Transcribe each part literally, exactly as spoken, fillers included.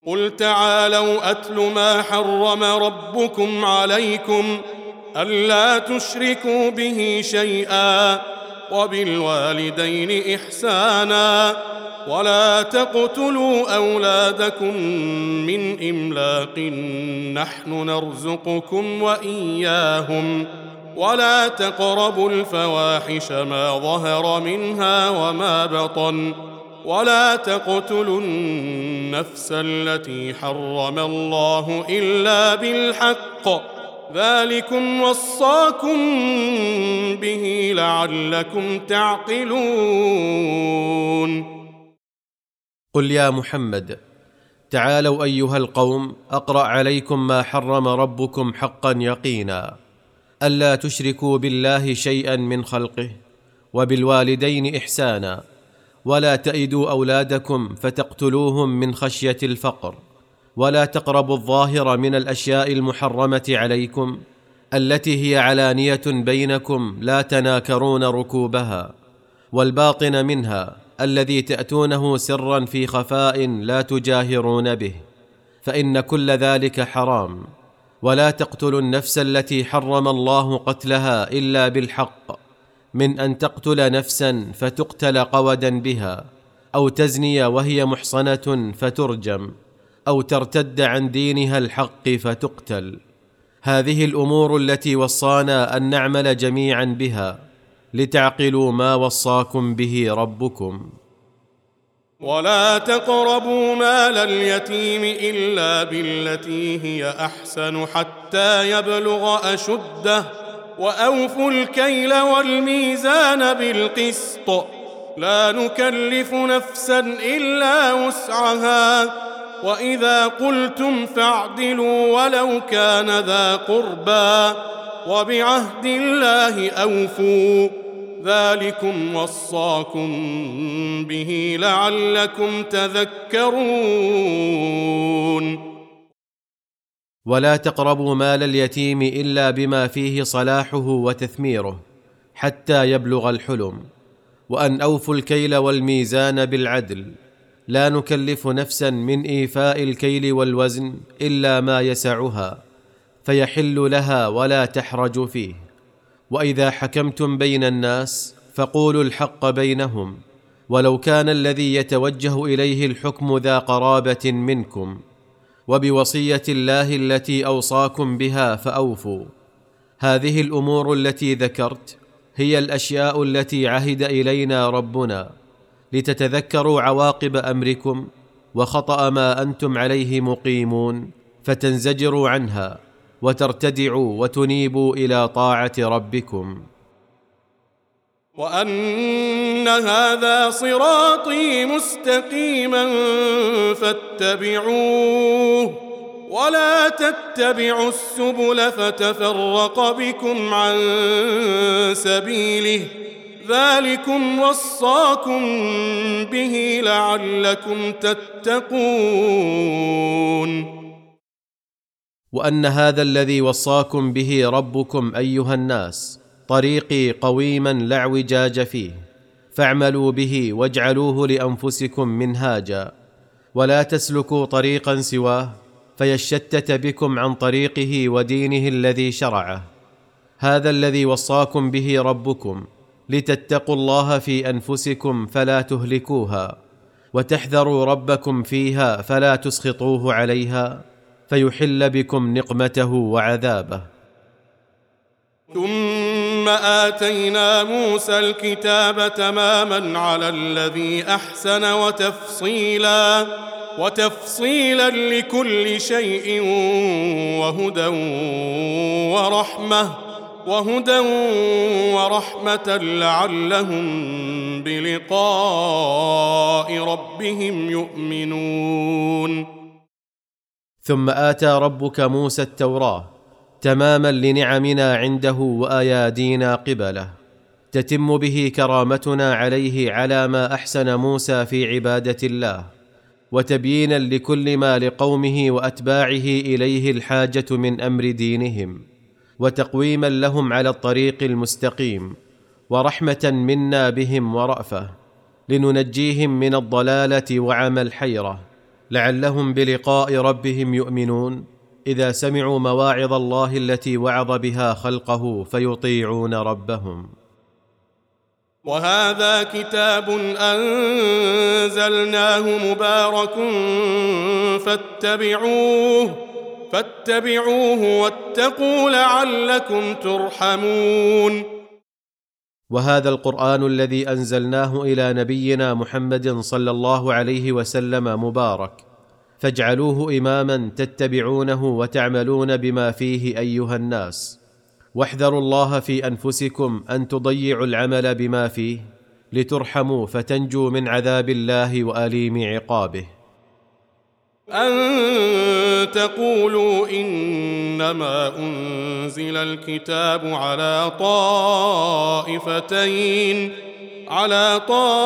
قل تعالوا أتل ما حرم ربكم عليكم ألا تشركوا به شيئا وبالوالدين إحسانا ولا تقتلوا أولادكم من إملاق نحن نرزقكم وإياهم ولا تقربوا الفواحش ما ظهر منها وما بطن ولا تقتلوا النفس التي حرم الله إلا بالحق ذلكم وصاكم به لعلكم تعقلون. قل يا محمد تعالوا أيها القوم أقرأ عليكم ما حرم ربكم حقا يقينا ألا تشركوا بالله شيئا من خلقه وبالوالدين إحسانا ولا تئدوا أولادكم فتقتلوهم من خشية الفقر ولا تقربوا الظاهر من الأشياء المحرمة عليكم التي هي علانية بينكم لا تناكرون ركوبها والباطن منها الذي تأتونه سرا في خفاء لا تجاهرون به فإن كل ذلك حرام. ولا تقتلوا النفس التي حرم الله قتلها إلا بالحق من أن تقتل نفسا فتقتل قودا بها أو تزني وهي محصنة فترجم أو ترتد عن دينها الحق فتقتل. هذه الأمور التي وصانا أن نعمل جميعا بها لتعقلوا ما وصاكم به ربكم. ولا تقربوا مال اليتيم إلا بالتي هي أحسن حتى يبلغ أشده وأوفوا الكيل والميزان بالقسط لا نكلف نفسا إلا وسعها وإذا قلتم فاعدلوا ولو كان ذا قربى وبعهد الله أوفوا ذلكم وصاكم به لعلكم تذكرون. ولا تقربوا مال اليتيم إلا بما فيه صلاحه وتثميره حتى يبلغ الحلم وأن أوفوا الكيل والميزان بالعدل لا نكلف نفسا من إيفاء الكيل والوزن إلا ما يسعها فيحل لها ولا تحرج فيه. وإذا حكمتم بين الناس فقولوا الحق بينهم ولو كان الذي يتوجه إليه الحكم ذا قرابة منكم وبوصية الله التي أوصاكم بها فأوفوا. هذه الأمور التي ذكرت هي الأشياء التي عهد إلينا ربنا لتتذكروا عواقب أمركم وخطأ ما أنتم عليه مقيمون فتنزجروا عنها وترتدعوا وتنيبوا إلى طاعة ربكم. وأن هذا صراطي مستقيما فاتبعوه ولا تتبعوا السبل فتفرق بكم عن سبيله ذلكم وصاكم به لعلكم تتقون. وأن هذا الذي وصاكم به ربكم أيها الناس طريقي قويما لا اعوجاج فيه فاعملوا به واجعلوه لأنفسكم منهاجا ولا تسلكوا طريقا سواه فيشتت بكم عن طريقه ودينه الذي شرعه. هذا الذي وصاكم به ربكم لتتقوا الله في أنفسكم فلا تهلكوها وتحذروا ربكم فيها فلا تسخطوه عليها فيحل بكم نقمته وعذابه. ثم آتينا موسى الكتاب تماما على الذي أحسن وتفصيلا وتفصيلا لكل شيء وهدى ورحمة وهدى ورحمة لعلهم بلقاء ربهم يؤمنون. ثم آتى ربك موسى التوراة تماما لنعمنا عنده وأيادينا قبله تتم به كرامتنا عليه على ما أحسن موسى في عبادة الله وتبيينا لكل ما لقومه وأتباعه إليه الحاجة من أمر دينهم وتقويما لهم على الطريق المستقيم ورحمة منا بهم ورأفة لننجيهم من الضلالة وعمى الحيرة لعلهم بلقاء ربهم يؤمنون إذا سمعوا مواعظ الله التي وعظ بها خلقه فيطيعون ربهم. وهذا كتاب أنزلناه مبارك فاتبعوه فاتبعوه واتقوا لعلكم ترحمون. وهذا القرآن الذي أنزلناه إلى نبينا محمد صلى الله عليه وسلم مبارك، فاجعلوه إماما تتبعونه وتعملون بما فيه أيها الناس، واحذروا الله في أنفسكم أن تضيعوا العمل بما فيه لترحموا فتنجوا من عذاب الله وأليم عقابه. أن تقولوا إنما أنزل الكتاب على طائفتين على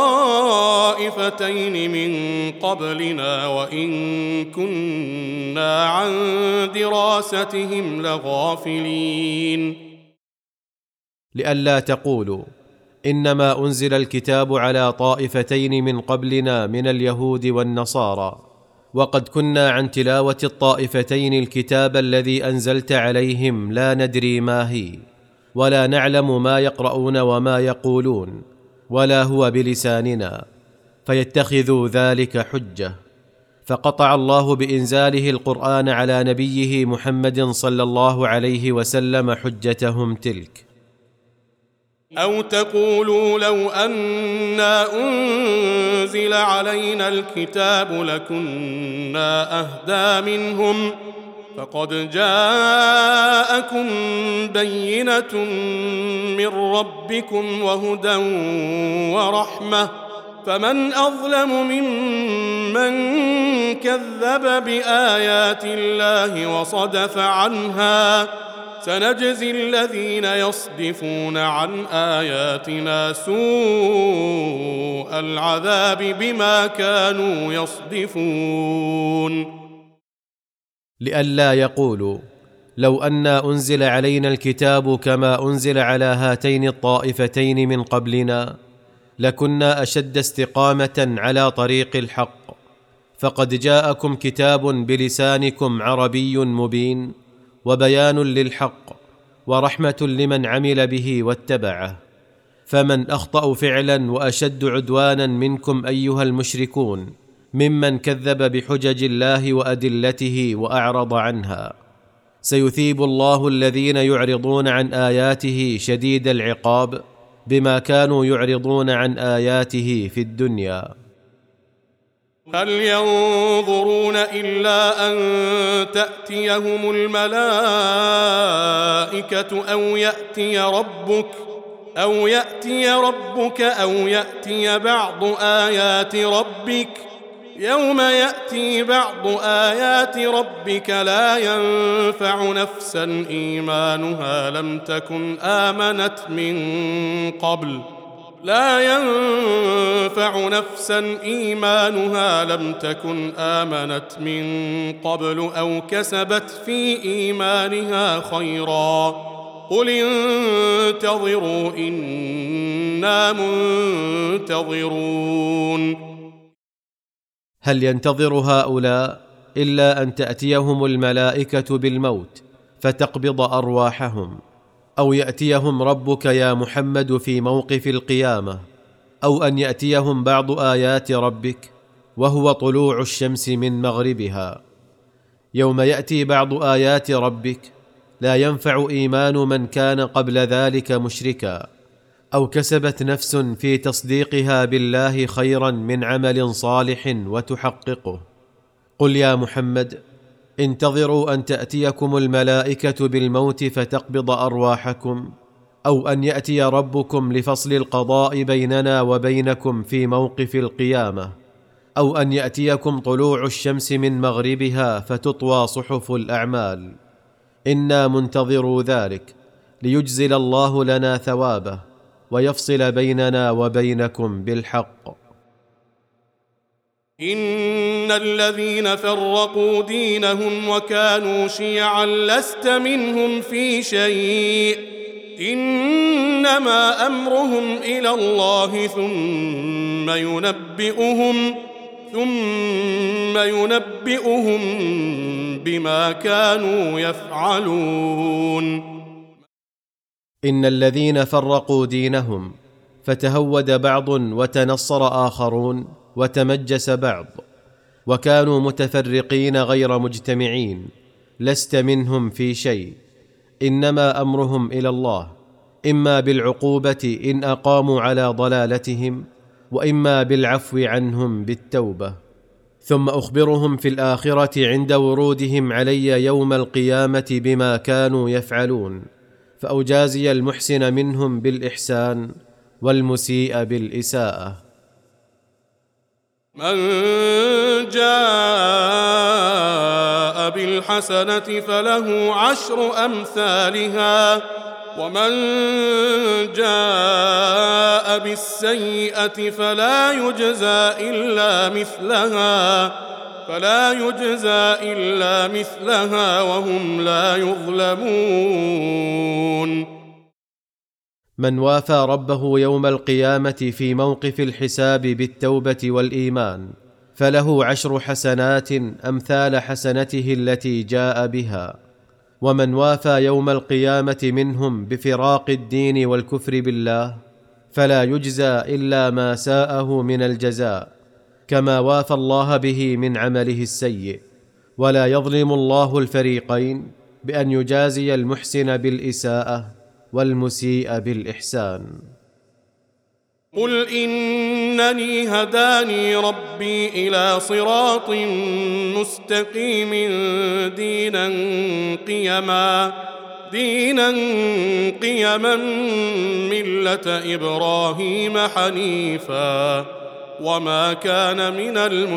طائفتين من قبلنا وإن كنا عن دراستهم لغافلين. لئلا تقولوا إنما أنزل الكتاب على طائفتين من قبلنا من اليهود والنصارى، وقد كنا عن تلاوة الطائفتين الكتاب الذي أنزلت عليهم لا ندري ما هي، ولا نعلم ما يقرؤون وما يقولون، ولا هو بلساننا، فيتخذوا ذلك حجة. فقطع الله بإنزاله القرآن على نبيه محمد صلى الله عليه وسلم حجتهم تلك. أو تقولوا لو أنا أنزل علينا الكتاب لكنا أهدى منهم، فقد جاءكم بينة من ربكم وهدى ورحمة، فمن أظلم ممن كذب بآيات الله وصدف عنها، سنجزي الذين يصدفون عن آياتنا سوء العذاب بما كانوا يصدفون. لئلا يقولوا لو أنا أنزل علينا الكتاب كما أنزل على هاتين الطائفتين من قبلنا لكنا أشد استقامة على طريق الحق، فقد جاءكم كتاب بلسانكم عربي مبين وبيان للحق ورحمة لمن عمل به واتبعه، فمن أخطأ فعلا وأشد عدوانا منكم أيها المشركون ممن كذب بحجج الله وأدلته وأعرض عنها. سيثيب الله الذين يعرضون عن آياته شديد العقاب بما كانوا يعرضون عن آياته في الدنيا. هل ينظرون إلا أن تأتيهم الملائكة أو يأتي ربك أو يأتي ربك أو يأتي بعض آيات ربك؟ يوم يأتي بعض آيات ربك لا ينفع نفسا إيمانها لم تكن آمنت من قبل لا ينفع نفسا إيمانها لم تكن آمنت من قبل أو كسبت في إيمانها خيرا قل انتظروا إنا منتظرون. هل ينتظر هؤلاء إلا أن تأتيهم الملائكة بالموت فتقبض أرواحهم، أو يأتيهم ربك يا محمد في موقف القيامة، أو أن يأتيهم بعض آيات ربك وهو طلوع الشمس من مغربها؟ يوم يأتي بعض آيات ربك لا ينفع إيمان من كان قبل ذلك مشركا أو كسبت نفس في تصديقها بالله خيرا من عمل صالح وتحققه. قل يا محمد انتظروا أن تأتيكم الملائكة بالموت فتقبض أرواحكم، أو أن يأتي ربكم لفصل القضاء بيننا وبينكم في موقف القيامة، أو أن يأتيكم طلوع الشمس من مغربها فتطوى صحف الأعمال. إنا منتظرو ذلك ليجزل الله لنا ثوابه ويفصل بيننا وبينكم بالحق. إن الذين فرقوا دينهم وكانوا شيعا لست منهم في شيء إنما أمرهم إلى الله ثم ينبئهم ثم ينبئهم بما كانوا يفعلون. إن الذين فرقوا دينهم فتهود بعض وتنصر آخرون وتمجس بعض وكانوا متفرقين غير مجتمعين لست منهم في شيء، إنما أمرهم إلى الله، إما بالعقوبة إن أقاموا على ضلالتهم، وإما بالعفو عنهم بالتوبة. ثم أخبرهم في الآخرة عند ورودهم علي يوم القيامة بما كانوا يفعلون، فأجازي المحسن منهم بالإحسان والمسيء بالإساءة. من جاء بالحسنة فله عشر أمثالها، ومن جاء بالسيئة فلا يجزى إلا مثلها فلا يجزى إلا مثلها وهم لا يظلمون. من وافى ربه يوم القيامة في موقف الحساب بالتوبة والإيمان فله عشر حسنات أمثال حسنته التي جاء بها، ومن وافى يوم القيامة منهم بفراق الدين والكفر بالله فلا يجزى إلا ما ساءه من الجزاء كما وافى الله به من عمله السيء، ولا يظلم الله الفريقين بأن يجازي المحسن بالإساءة والمسيء بالإحسان. قل إنني هداني ربي إلى صراط مستقيم دينا قيما دينا قيما ملة إبراهيم حنيفا وما كان من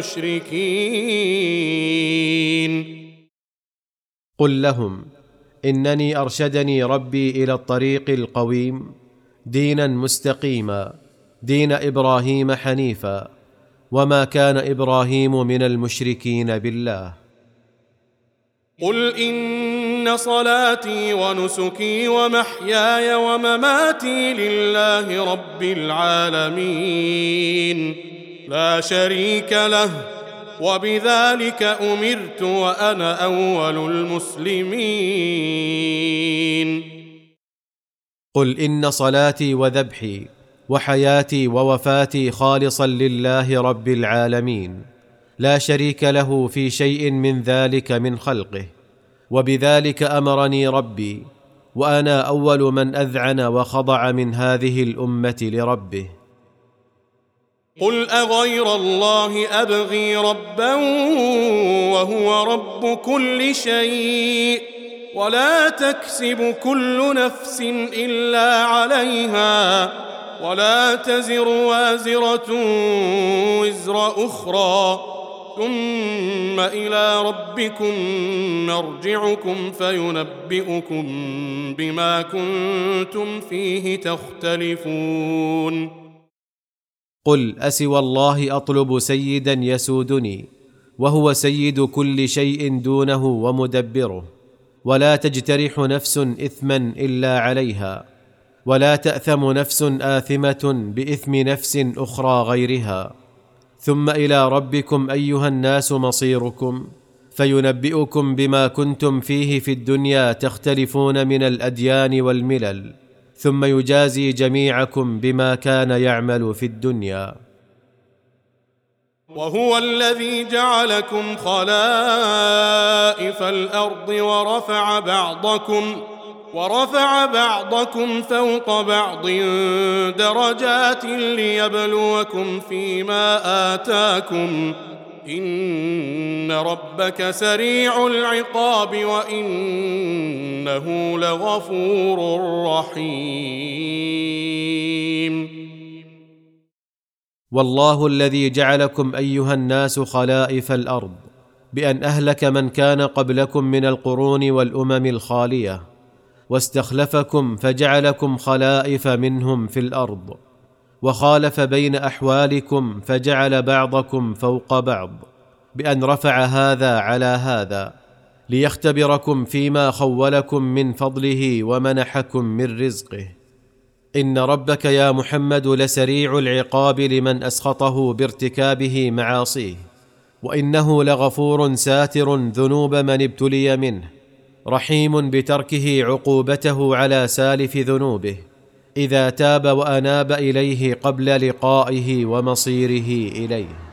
المشركين. قل لهم إنني أرشدني ربي إلى الطريق القويم دينا مستقيما دين إبراهيم حنيفا وما كان إبراهيم من المشركين بالله. قل إن صلاتي ونسكي ومحياي ومماتي لله رب العالمين لا شريك له وبذلك أمرت وأنا أول المسلمين. قل إن صلاتي وذبحي وحياتي ووفاتي خالصا لله رب العالمين لا شريك له في شيء من ذلك من خلقه، وبذلك أمرني ربي وأنا أول من أذعن وخضع من هذه الأمة لربه. قل أغير الله أبغي ربا وهو رب كل شيء ولا تكسب كل نفس إلا عليها ولا تزر وازرة وزر أخرى ثم إلى ربكم مرجعكم فينبئكم بما كنتم فيه تختلفون. قل أسوى الله أطلب سيدا يسودني وهو سيد كل شيء دونه ومدبره، ولا تجترح نفس إثما إلا عليها، ولا تأثم نفس آثمة بإثم نفس أخرى غيرها، ثم إلى ربكم أيها الناس مصيركم فينبئكم بما كنتم فيه في الدنيا تختلفون من الأديان والملل، ثم يجازي جميعكم بما كان يعمل في الدنيا. وهو الذي جعلكم خلائف الأرض ورفع بعضكم ورفع بعضكم فوق بعض درجات ليبلوكم فيما آتاكم إن ربك سريع العقاب وإنه لغفور رحيم. والله الذي جعلكم أيها الناس خلائف الأرض بأن أهلك من كان قبلكم من القرون والأمم الخالية، واستخلفكم فجعلكم خلائف منهم في الأرض، وخالف بين أحوالكم فجعل بعضكم فوق بعض بأن رفع هذا على هذا ليختبركم فيما خولكم من فضله ومنحكم من رزقه، إن ربك يا محمد لسريع العقاب لمن أسخطه بارتكابه معاصيه، وإنه لغفور ساتر ذنوب من ابتلي منه، رحيم بتركه عقوبته على سالف ذنوبه إذا تاب وأناب إليه قبل لقائه ومصيره إليه.